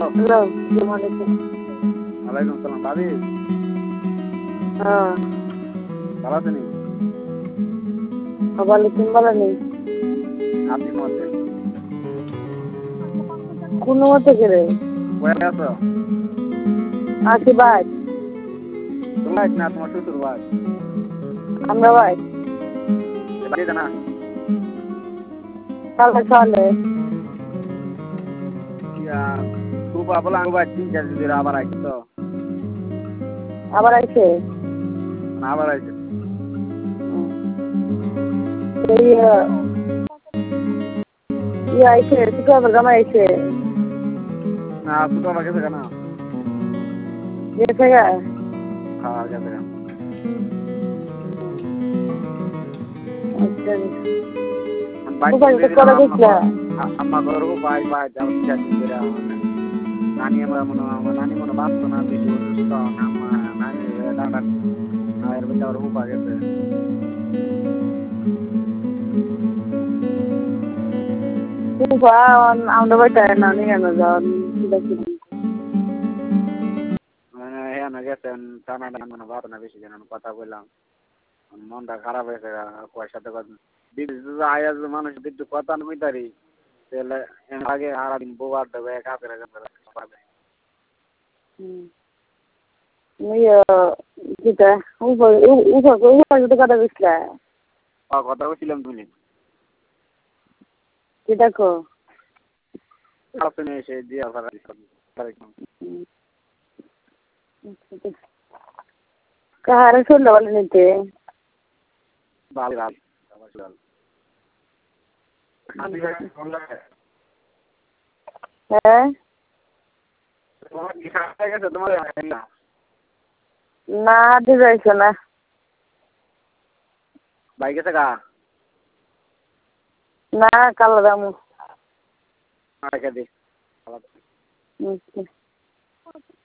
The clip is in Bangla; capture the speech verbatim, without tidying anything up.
হ্যালো, আসসালামু আলাইকুম। ওয়ালাইকুম সালাম ভাবি। হ্যাঁ, ভালো আছেন? ভালো তুমি ভালো নেই? আপনি মতে কোন মতে করে কয়ে আছো? আছি ভাই, তোমার না তোমার শ্বশুর ভাই? আমরা ভাই বাড়ি জানা? কালকে চলে খুব বলা আবার তিন চার দিন আবার আইছি তো আবার আইছে আবার আইছে এই ইয়ে আইছে শুক্র আবার জামা আইছে না শুধু আমার গেছে কেন? গেছে গা হ্যাঁ গেছে কেন? আচ্ছা বাইক করে গেছিলা আম্মা ঘর ভাই ভাই যাও চার দিন ধরে নানি আমরা মনে আমার নানি মনে বাঁচতো না বেশি অসুস্থ আম্মা নানি ডাক্তার আর বেটা ওর উপা গেছে আমরা বাড়িতে না নিয়ে কেন যাওয়ার মানে হ্যাঁ না গেছেন টানা টানা বাদ না বেশি জন কথা বললাম মনটা খারাপ হয়েছে কুয়ার সাথে আয়াজ মানুষ কিন্তু কথা নই তারি তাহলে আগে সারাদিন বউ আর দেবে কাপের কথা বুঝলা কথা বলছিলাম তুমি কি দেখো এসে দিয়ে কাহারে চললে বলে নিতে ভালো হ্যাঁ তোমার না হাতে যাইছো না বাইক আছে গা না কালো দামু রেখে দি আচ্ছা